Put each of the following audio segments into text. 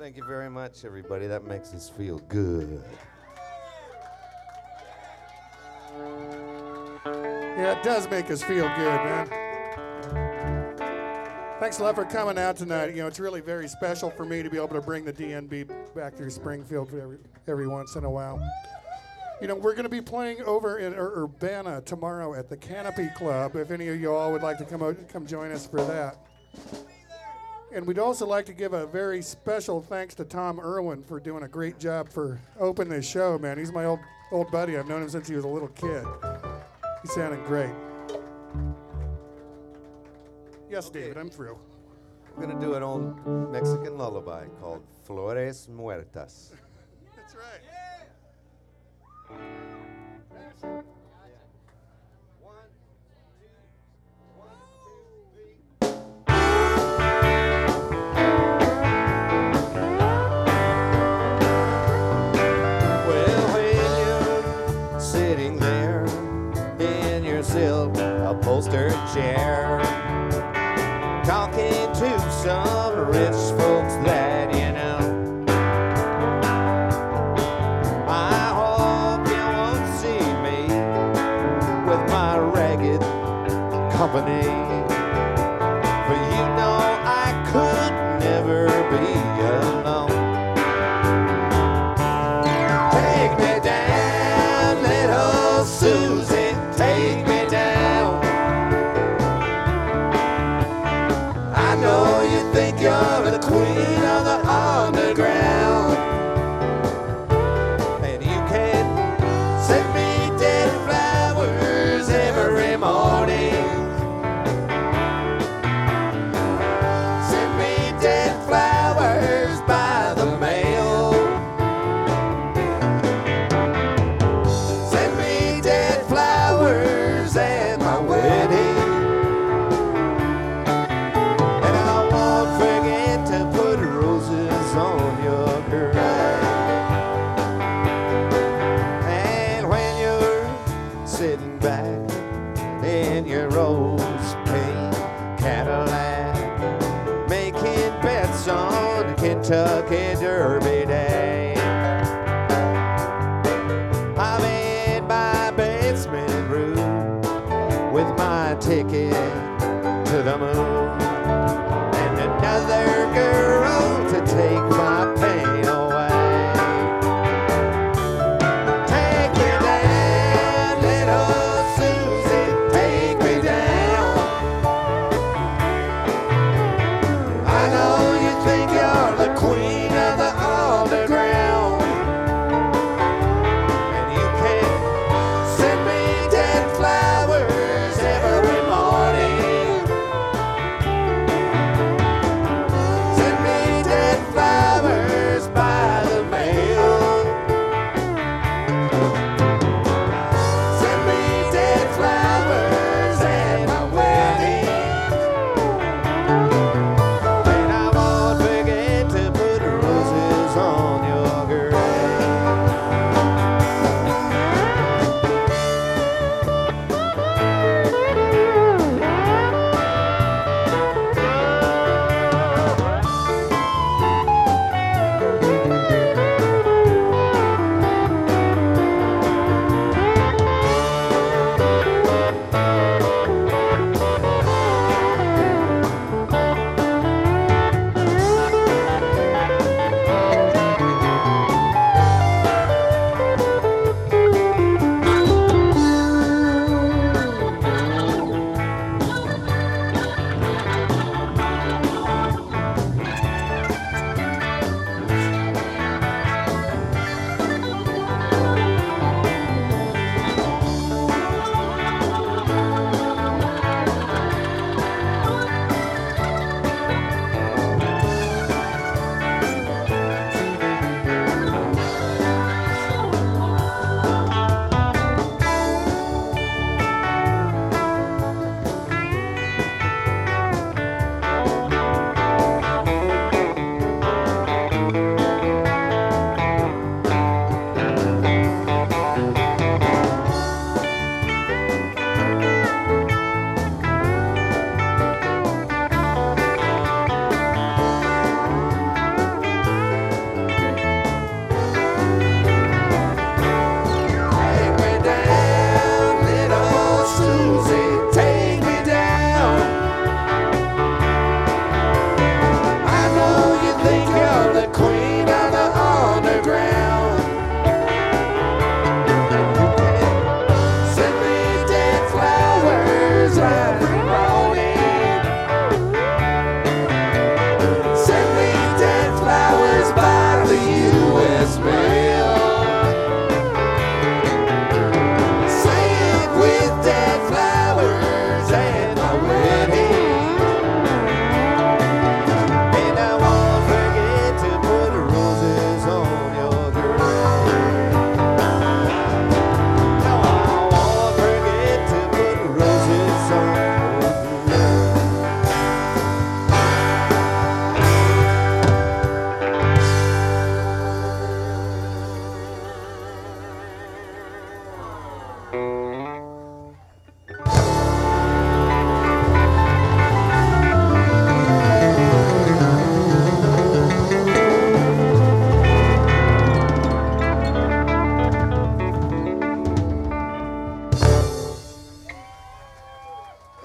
Thank you very much, everybody. That makes us feel good. Yeah, it does make us feel good, man. Thanks a lot for coming out tonight. You know, it's really very special for me to be able to bring the DNB back through Springfield every once in a while. You know, we're going to be playing over in Urbana tomorrow at the Canopy Club, if any of you all would like to come join us for that. And we'd also like to give a very special thanks to Tom Irwin for doing a great job for opening this show, man. He's my old buddy. I've known him since he was a little kid. He sounded great. Yes, Okay. David, I'm through. We're going to do an old Mexican lullaby called Flores Muertas. That's right. Well, when you're sitting there in your silk upholstered chair, talking to some rich folks that you know, I hope you won't see me with my ragged company, for you know I could never be alone. Take me down, little Susie, take me down. I know you think you're the queen of the underground, and you can send me dead flowers every morning. Send me dead flowers by the mail. Send me dead flowers at my wedding. And I won't forget to put roses on your grave. And when you're sitting back in your rose pink Cadillac, making bets on Kentucky Derby Day, I'm in my basement room with my ticket to the moon, and another girl to take my pain away. Take me down, little Susie, take me down. I know you think you're the queen of the underground, and you can send me dead flowers every morning.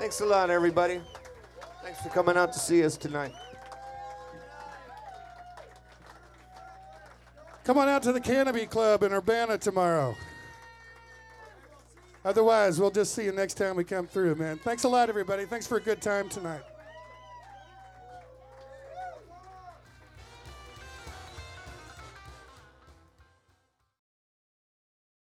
Thanks a lot, everybody. Thanks for coming out to see us tonight. Come on out to the Canopy Club in Urbana tomorrow. Otherwise, we'll just see you next time we come through, man. Thanks a lot, everybody. Thanks for a good time tonight.